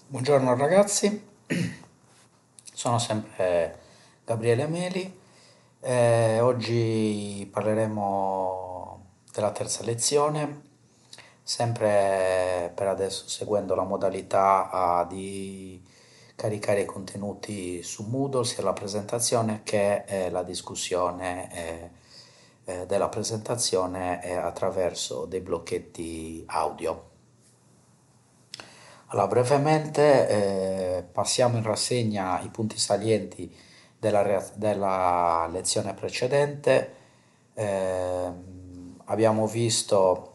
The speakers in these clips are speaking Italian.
Buongiorno ragazzi, sono sempre Gabriele Meli. Oggi parleremo della terza lezione, sempre per adesso seguendo la modalità di caricare i contenuti su Moodle, sia la presentazione che la discussione della presentazione attraverso dei blocchetti audio. Allora, brevemente passiamo in rassegna i punti salienti della lezione precedente. Abbiamo visto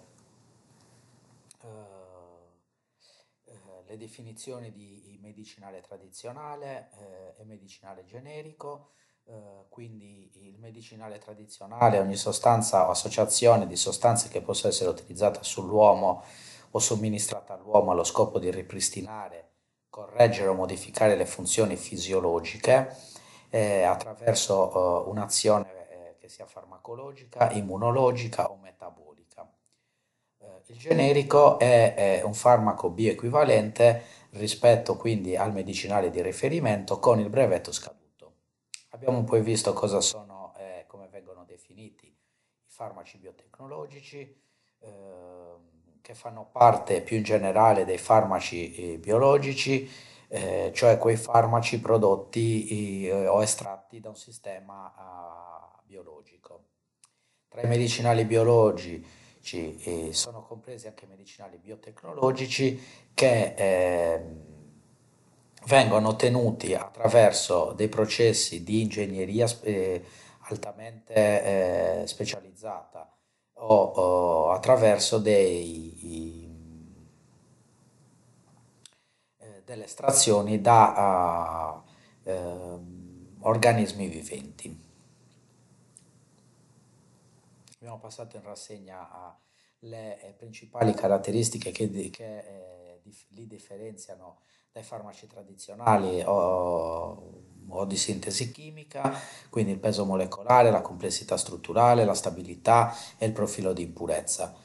le definizioni di medicinale tradizionale e medicinale generico. Quindi il medicinale tradizionale è ogni sostanza o associazione di sostanze che possa essere utilizzata sull'uomo o somministrata all'uomo allo scopo di ripristinare, correggere o modificare le funzioni fisiologiche attraverso un'azione che sia farmacologica, immunologica o metabolica. Il generico è un farmaco bioequivalente rispetto quindi al medicinale di riferimento con il brevetto scaduto. Abbiamo poi visto cosa sono e come vengono definiti i farmaci biotecnologici, che fanno parte più in generale dei farmaci biologici, cioè quei farmaci prodotti o estratti da un sistema biologico. Tra i medicinali biologici sono compresi anche i medicinali biotecnologici che vengono ottenuti attraverso dei processi di ingegneria altamente specializzata o attraverso delle estrazioni da organismi viventi. Abbiamo passato in rassegna le principali caratteristiche che li differenziano dai farmaci tradizionali o di sintesi chimica, quindi il peso molecolare, la complessità strutturale, la stabilità e il profilo di impurezza.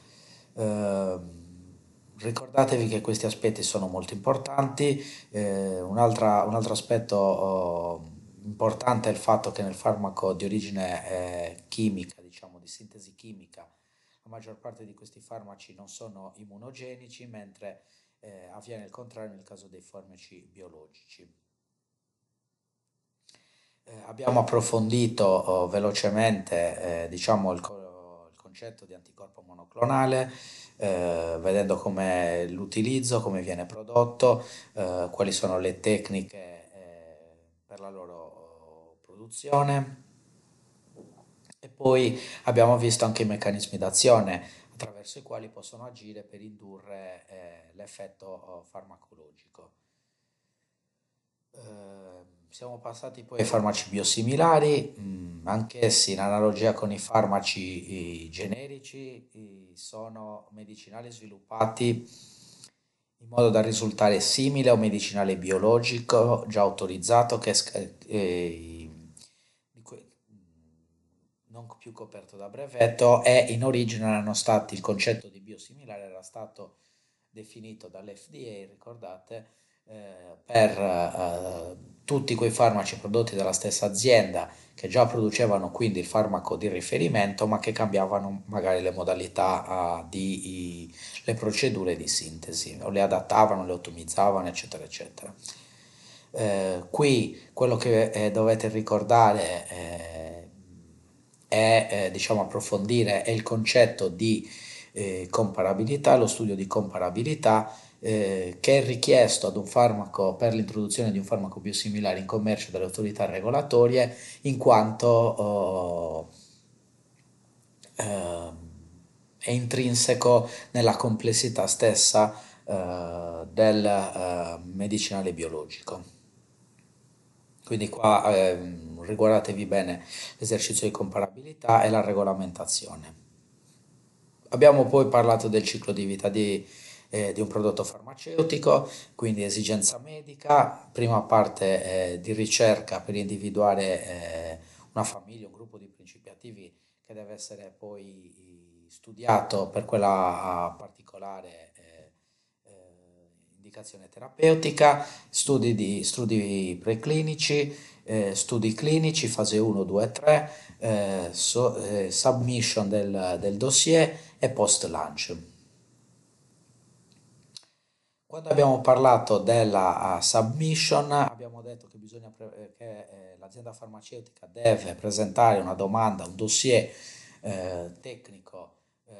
Ricordatevi che questi aspetti sono molto importanti. Un altro aspetto importante è il fatto che nel farmaco di origine chimica, diciamo di sintesi chimica, la maggior parte di questi farmaci non sono immunogenici, mentre avviene il contrario nel caso dei farmaci biologici. Abbiamo approfondito velocemente diciamo il concetto di anticorpo monoclonale, vedendo come l'utilizzo, come viene prodotto, quali sono le tecniche per la loro produzione. E poi abbiamo visto anche i meccanismi d'azione attraverso i quali possono agire per indurre l'effetto farmacologico. Siamo passati poi ai farmaci biosimilari, anch'essi in analogia con i farmaci generici, sono medicinali sviluppati in modo da risultare simile a un medicinale biologico già autorizzato non più coperto da brevetto, e in origine erano stati, il concetto di biosimilare era stato definito dall'FDA, ricordate, per tutti quei farmaci prodotti dalla stessa azienda che già producevano quindi il farmaco di riferimento, ma che cambiavano magari le modalità le procedure di sintesi, o le adattavano, le ottimizzavano, eccetera, eccetera. Qui quello che dovete ricordare è diciamo, approfondire è il concetto di comparabilità, lo studio di comparabilità che è richiesto ad un farmaco per l'introduzione di un farmaco biosimilare in commercio dalle autorità regolatorie, in quanto è intrinseco nella complessità stessa del medicinale biologico. Quindi qua riguardatevi bene l'esercizio di comparabilità e la regolamentazione. Abbiamo poi parlato del ciclo di vita di un prodotto farmaceutico, quindi esigenza medica, prima parte di ricerca per individuare una famiglia, un gruppo di principi attivi che deve essere poi studiato per quella particolare indicazione terapeutica, studi preclinici, studi clinici, fase 1, 2, 3, submission del dossier e post-launch. Quando abbiamo parlato della submission, abbiamo detto che l'azienda farmaceutica deve presentare una domanda, un dossier tecnico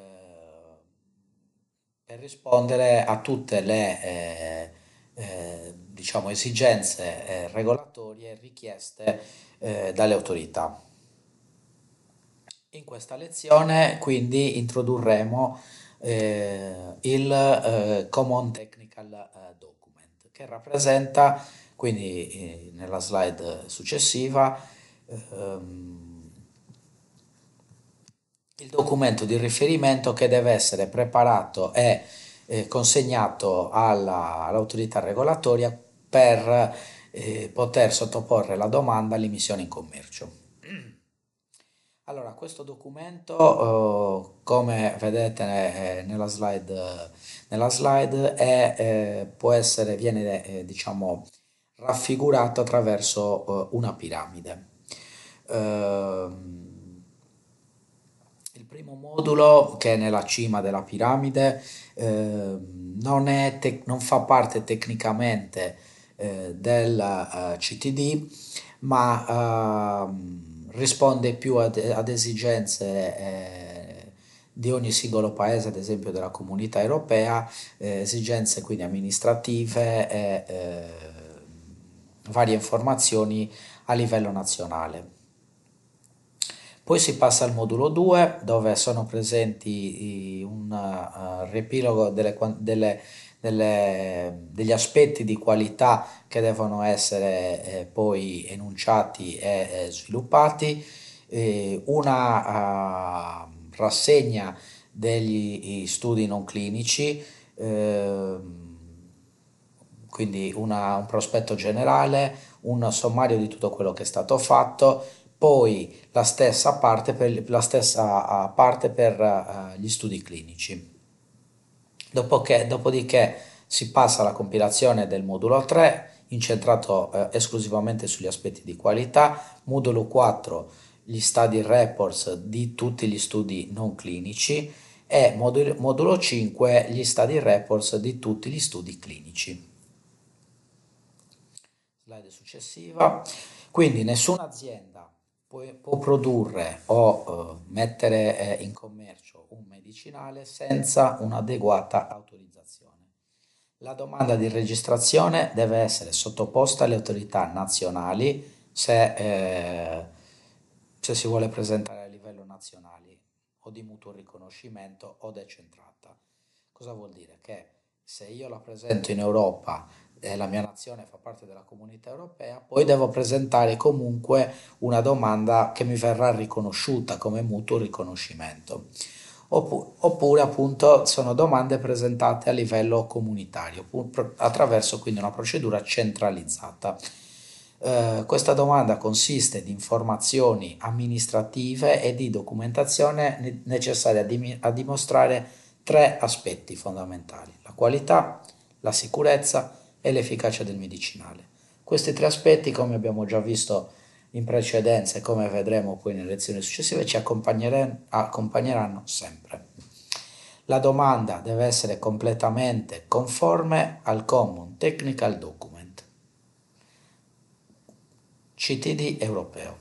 per rispondere a tutte le diciamo, esigenze regolatorie richieste dalle autorità. In questa lezione quindi introdurremo il Common Technical Document che rappresenta, quindi nella slide successiva, il documento di riferimento che deve essere preparato e consegnato all'autorità regolatoria per poter sottoporre la domanda all'immissione in commercio. Allora, questo documento, come vedete nella slide viene diciamo, raffigurato attraverso una piramide. Il primo modulo, che è nella cima della piramide, non fa parte tecnicamente del CTD, ma risponde più ad esigenze di ogni singolo paese, ad esempio della comunità europea, esigenze quindi amministrative e varie informazioni a livello nazionale. Poi si passa al modulo 2 dove sono presenti un riepilogo degli aspetti di qualità che devono essere poi enunciati e sviluppati, una rassegna degli studi non clinici, quindi un prospetto generale, un sommario di tutto quello che è stato fatto, poi la stessa parte per gli studi clinici. Dopodiché si passa alla compilazione del modulo 3, incentrato esclusivamente sugli aspetti di qualità, modulo 4, gli study reports di tutti gli studi non clinici e modulo 5, gli study reports di tutti gli studi clinici. Slide successiva. Quindi nessuna azienda può produrre o mettere in commercio un medicinale senza un'adeguata autorizzazione. La domanda di registrazione deve essere sottoposta alle autorità nazionali se si vuole presentare a livello nazionale o di mutuo riconoscimento o decentrata. Cosa vuol dire? Che se io la presento in Europa e la mia nazione fa parte della comunità europea, poi devo presentare comunque una domanda che mi verrà riconosciuta come mutuo riconoscimento. Oppure appunto sono domande presentate a livello comunitario attraverso quindi una procedura centralizzata. Questa domanda consiste di informazioni amministrative e di documentazione necessaria a dimostrare tre aspetti fondamentali: la qualità, la sicurezza e l'efficacia del medicinale. Questi tre aspetti, come abbiamo già visto in precedenza e come vedremo poi nelle lezioni successive, ci accompagneranno sempre. La domanda deve essere completamente conforme al Common Technical Document, CTD europeo.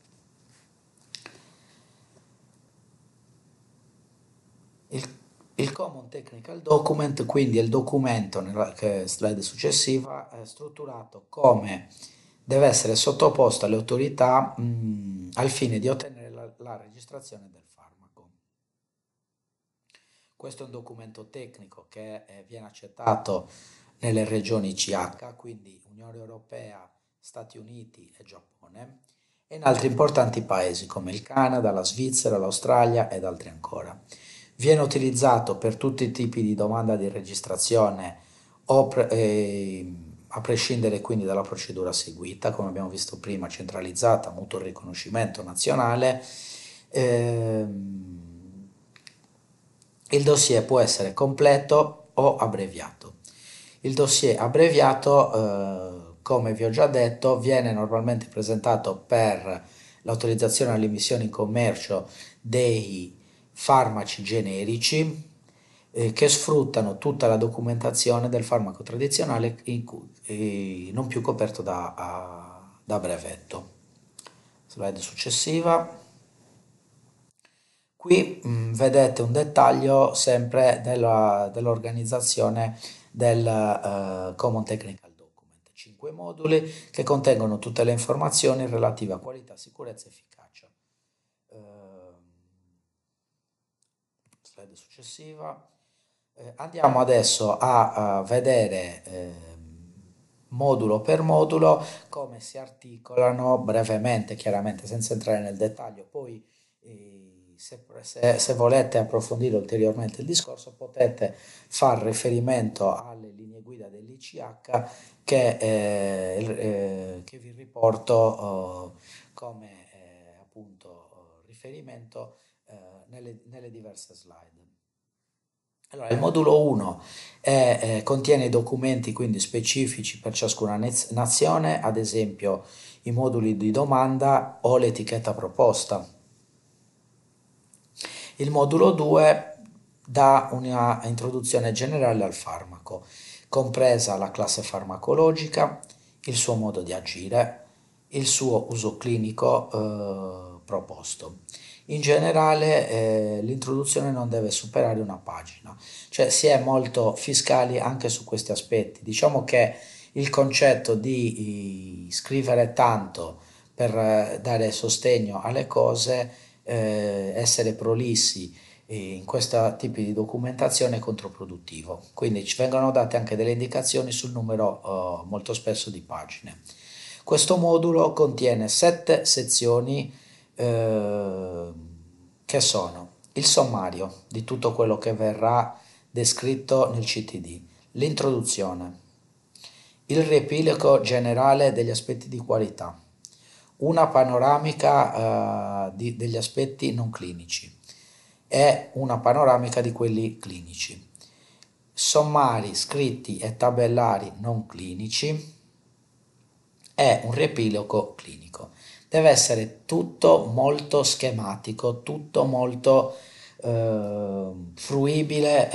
Il Common Technical Document, quindi è il documento, nella slide successiva, è strutturato come deve essere sottoposto alle autorità al fine di ottenere la registrazione del farmaco. Questo è un documento tecnico che viene accettato nelle regioni CH, quindi Unione Europea, Stati Uniti e Giappone, e in altri importanti paesi come il Canada, la Svizzera, l'Australia ed altri ancora. Viene utilizzato per tutti i tipi di domanda di registrazione a prescindere quindi dalla procedura seguita, come abbiamo visto prima, centralizzata, mutuo riconoscimento nazionale. Il dossier può essere completo o abbreviato. Il dossier abbreviato, come vi ho già detto, viene normalmente presentato per l'autorizzazione all'immissione in commercio dei farmaci generici che sfruttano tutta la documentazione del farmaco tradizionale non più coperto da brevetto. Slide successiva. Qui vedete un dettaglio sempre dell'organizzazione del Common Technical Document, 5 moduli che contengono tutte le informazioni relative a qualità, sicurezza e efficacia. Slide successiva. Andiamo adesso a vedere modulo per modulo come si articolano brevemente, chiaramente senza entrare nel dettaglio. Poi se volete approfondire ulteriormente il discorso potete fare riferimento alle linee guida dell'ICH che vi riporto come appunto riferimento nelle diverse slide. Allora, il modulo 1 contiene i documenti quindi specifici per ciascuna nazione, ad esempio i moduli di domanda o l'etichetta proposta. Il modulo 2 dà una introduzione generale al farmaco, compresa la classe farmacologica, il suo modo di agire, il suo uso clinico proposto. In generale l'introduzione non deve superare una pagina, cioè si è molto fiscali anche su questi aspetti. Diciamo che il concetto di scrivere tanto per dare sostegno alle cose, essere prolissi in questo tipo di documentazione è controproduttivo. Quindi ci vengono date anche delle indicazioni sul numero molto spesso di pagine. Questo modulo contiene 7 sezioni che sono il sommario di tutto quello che verrà descritto nel CTD, l'introduzione, il riepilogo generale degli aspetti di qualità, una panoramica degli aspetti non clinici e una panoramica di quelli clinici, sommari, scritti e tabellari non clinici e un riepilogo clinico. Deve essere tutto molto schematico, tutto molto fruibile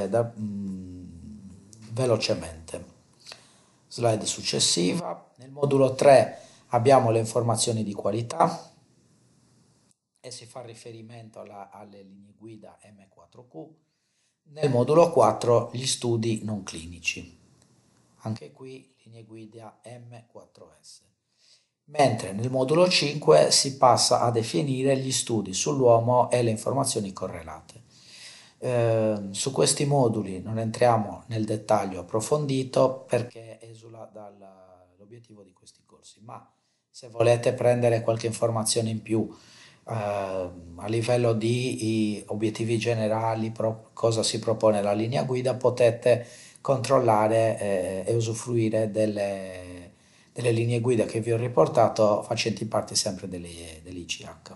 velocemente. Slide successiva. Nel modulo 3 abbiamo le informazioni di qualità e si fa riferimento alle linee guida M4Q. Nel modulo 4 gli studi non clinici. Anche qui linee guida M4S. Mentre nel modulo 5 si passa a definire gli studi sull'uomo e le informazioni correlate. Su questi moduli non entriamo nel dettaglio approfondito perché esula dall'obiettivo di questi corsi, ma se volete prendere qualche informazione in più a livello di obiettivi generali, cosa si propone la linea guida, potete controllare e usufruire delle linee guida che vi ho riportato facenti parte sempre dell'ICH.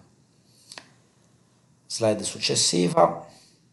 Slide successiva.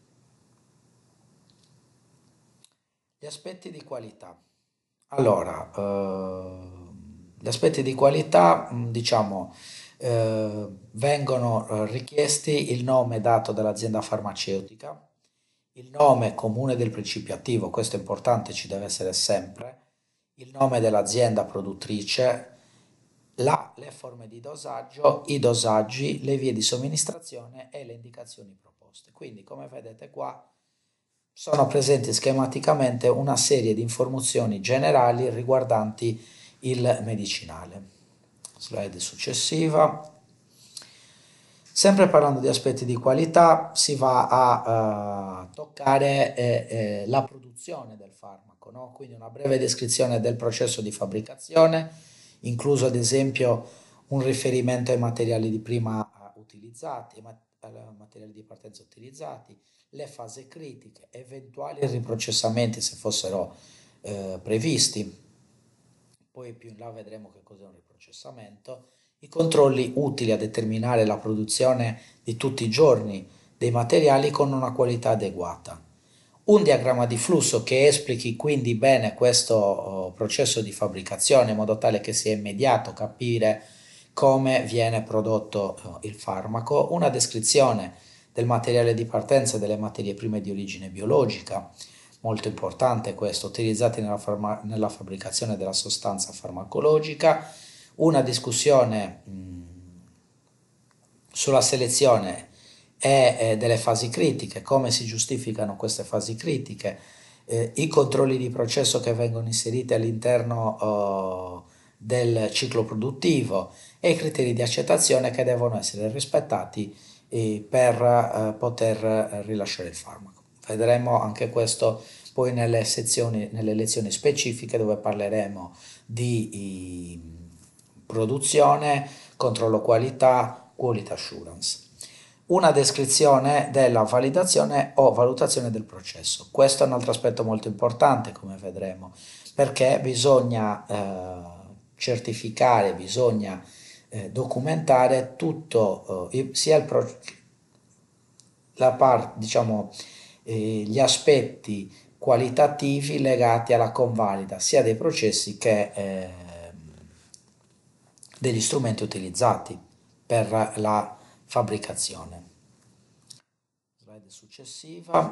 Gli aspetti di qualità. Allora, gli aspetti di qualità, diciamo, vengono richiesti il nome dato dall'azienda farmaceutica, il nome comune del principio attivo, questo è importante, ci deve essere sempre, il nome dell'azienda produttrice, le forme di dosaggio, i dosaggi, le vie di somministrazione e le indicazioni proposte. Quindi, come vedete qua, sono presenti schematicamente una serie di informazioni generali riguardanti il medicinale. Slide successiva. Sempre parlando di aspetti di qualità, si va a toccare la produzione del farmaco, no? Quindi una breve descrizione del processo di fabbricazione, incluso ad esempio un riferimento ai materiali di prima utilizzati, ai materiali di partenza utilizzati, le fasi critiche, eventuali riprocessamenti se fossero previsti. Poi più in là vedremo che cos'è un riprocessamento, i controlli utili a determinare la produzione di tutti i giorni dei materiali con una qualità adeguata, un diagramma di flusso che esplichi quindi bene questo processo di fabbricazione in modo tale che sia immediato capire come viene prodotto il farmaco, una descrizione del materiale di partenza e delle materie prime di origine biologica, molto importante questo, utilizzati nella fabbricazione della sostanza farmacologica, una discussione sulla selezione e delle fasi critiche, come si giustificano queste fasi critiche, i controlli di processo che vengono inseriti all'interno del ciclo produttivo e i criteri di accettazione che devono essere rispettati per poter rilasciare il farmaco. Vedremo anche questo poi nelle lezioni specifiche dove parleremo di produzione, controllo qualità, quality assurance. Una descrizione della validazione o valutazione del processo. Questo è un altro aspetto molto importante, come vedremo, perché bisogna certificare, bisogna documentare tutto, sia diciamo, gli aspetti qualitativi legati alla convalida sia dei processi che degli strumenti utilizzati per la fabbricazione. Slide successiva.